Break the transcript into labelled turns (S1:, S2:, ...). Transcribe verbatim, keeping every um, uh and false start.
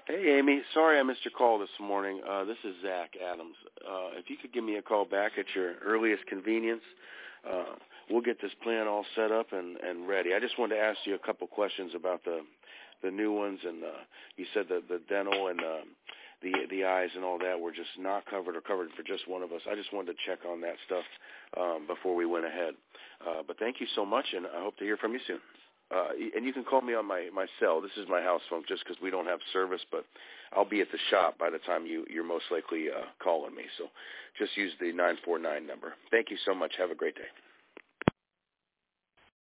S1: Hey, Amy. Sorry I missed your call this morning. Uh, this is Zach Adams. Uh, if you could give me a call back at your earliest convenience, uh, we'll get this plan all set up and, and ready. I just wanted to ask you a couple questions about the the new ones, and uh, you said that the dental and uh, the the eyes and all that were just not covered or covered for just one of us. I just wanted to check on that stuff um, before we went ahead. Uh, but thank you so much, and I hope to hear from you soon. Uh, and you can call me on my, my cell. This is my house phone just because we don't have service, but I'll be at the shop by the time you, you're most likely uh, calling me. So just use the nine four nine number. Thank you so much. Have a great day.